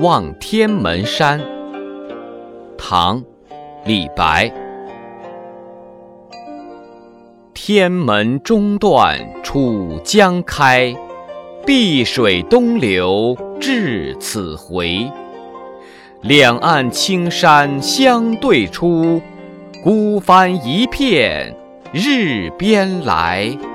望天门山。唐·李白。天门中断楚江开，碧水东流至此回。两岸青山相对出，孤帆一片日边来。